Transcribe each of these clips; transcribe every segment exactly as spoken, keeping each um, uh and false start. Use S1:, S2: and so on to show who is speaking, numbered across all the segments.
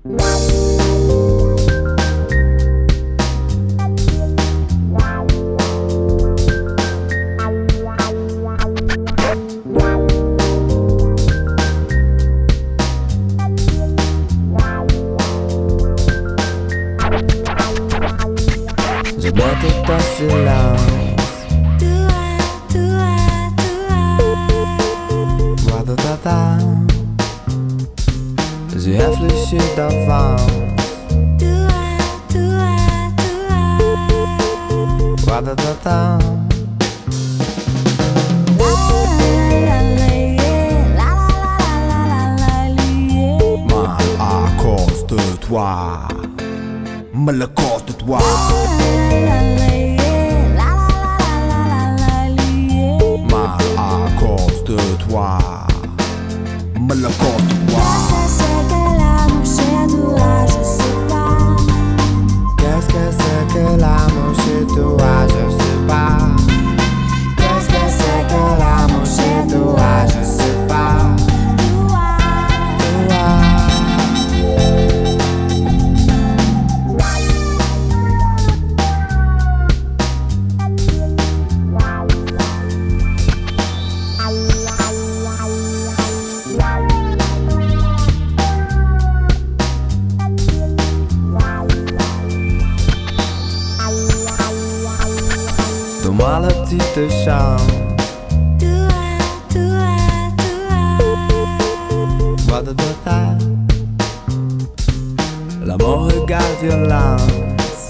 S1: Je n'étais pas silence. Wa-da-da-da. J'ai réfléchi d'avance. Wa-da-da-da. Mal à cause de toi. Mal à cause de toi. Mal à cause de toi. Mal à cause de toi. Qu'est-ce que c'est que l'amour chez toi? Je sais pas. Qu'est-ce que c'est que l'amour chez toi? Je sais pas. Donne-moi la petite chance. Wa-da-da-da. L'amour égale violence.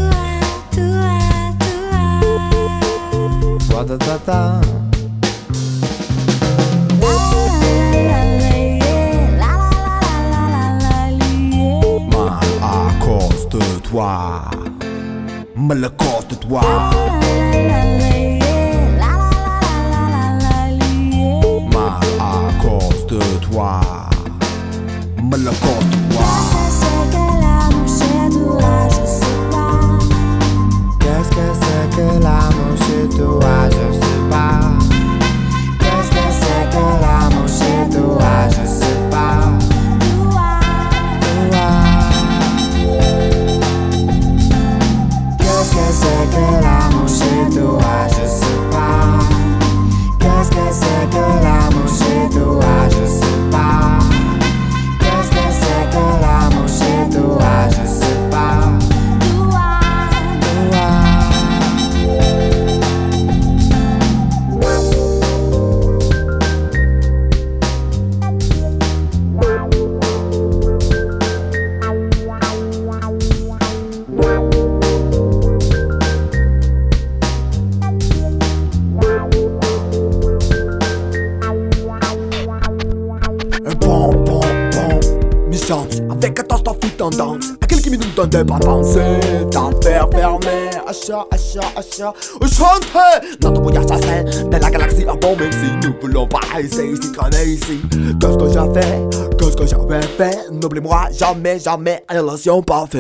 S1: Wa-da-da-da. Mal à cause de toi. Mal à cause de toi. Mal à cause de toi. Mal à cause de toi. Qu'est-ce que c'est que l'amour chez toi? Je sais pas. Qu'est-ce que c'est que l'amour chez toi? Je sais pas. Qu'est-ce que c'est que l'amour chez toi? Je sais pas. Qu'est-ce que c'est que l'amour chez toi? Je sais pas. Qu'est-ce que c'est que l'amour chez toi? Je sais pas.
S2: Bon, bon, bon, mi-chance avec quatorze temps fut tendance. À quelques minutes d'un débat pensé, d'affaires fermées, achat, achat, achat, chanter. Notre voyage s'assène dans la galaxie en bon, même si nous voulons pas essayer ici, traîner ici. Qu'est-ce que j'ai fait? Qu'est-ce que j'avais fait? N'oublie-moi jamais, jamais, relation parfaite.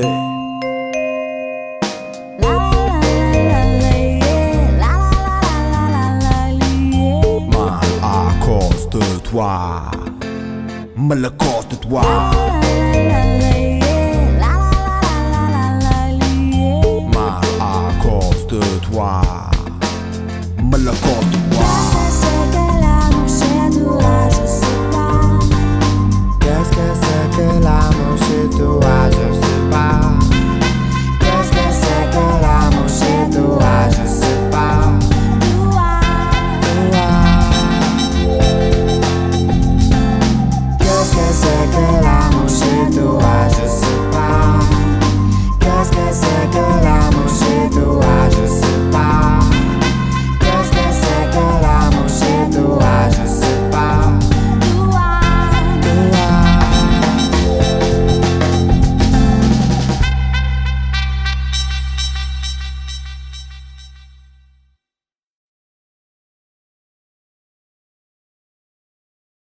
S1: Mal à cause de toi. Mal à cause de toi. Mal à cause de toi. Mal à cause de toi.